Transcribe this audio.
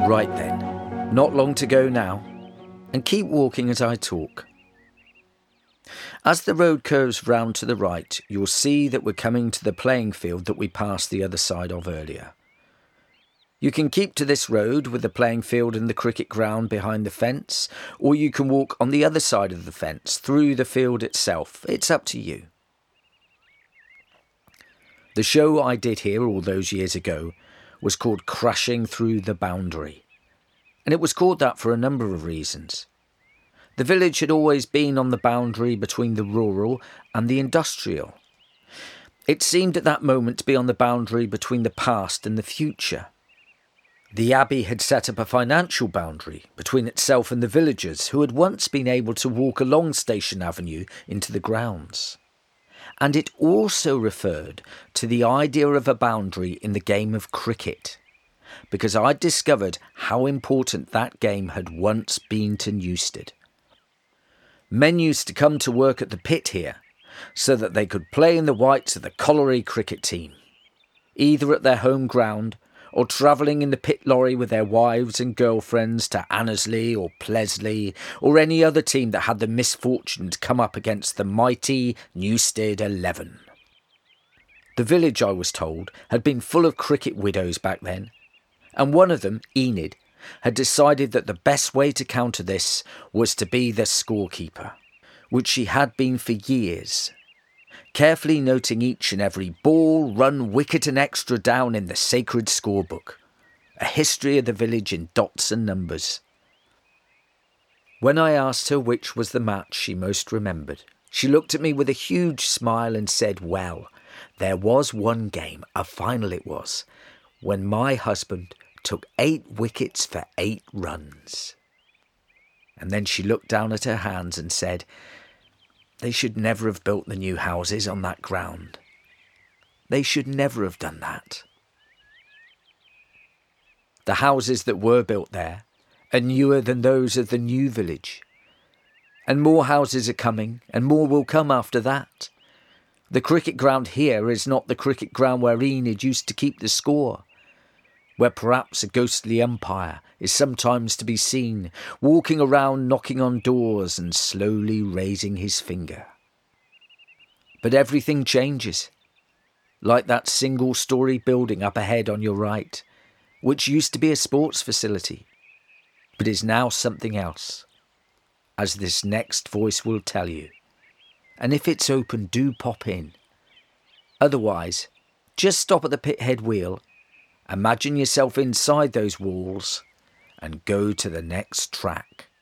Right then, not long to go now, and keep walking as I talk. As the road curves round to the right, you'll see that we're coming to the playing field that we passed the other side of earlier. You can keep to this road with the playing field and the cricket ground behind the fence, or you can walk on the other side of the fence through the field itself. It's up to you. The show I did here all those years ago was called Crashing Through the Boundary, and it was called that for a number of reasons. The village had always been on the boundary between the rural and the industrial. It seemed at that moment to be on the boundary between the past and the future. The abbey had set up a financial boundary between itself and the villagers who had once been able to walk along Station Avenue into the grounds. And it also referred to the idea of a boundary in the game of cricket, because I'd discovered how important that game had once been to Newstead. Men used to come to work at the pit here so that they could play in the whites of the colliery cricket team, either at their home ground or travelling in the pit lorry with their wives and girlfriends to Annesley or Plesley or any other team that had the misfortune to come up against the mighty Newstead 11. The village, I was told, had been full of cricket widows back then, and one of them, Enid, had decided that the best way to counter this was to be the scorekeeper, which she had been for years, carefully noting each and every ball, run, wicket and extra down in the sacred scorebook, a history of the village in dots and numbers. When I asked her which was the match she most remembered, she looked at me with a huge smile and said, well, there was one game, a final it was, when my husband took 8 wickets for 8 runs. And then she looked down at her hands and said, they should never have built the new houses on that ground. They should never have done that. The houses that were built there are newer than those of the new village. And more houses are coming, and more will come after that. The cricket ground here is not the cricket ground where Enid used to keep the score, where perhaps a ghostly umpire is sometimes to be seen, walking around knocking on doors and slowly raising his finger. But everything changes, like that single-storey building up ahead on your right, which used to be a sports facility, but is now something else, as this next voice will tell you. And if it's open, do pop in. Otherwise, just stop at the pithead wheel, imagine yourself inside those walls, and go to the next track.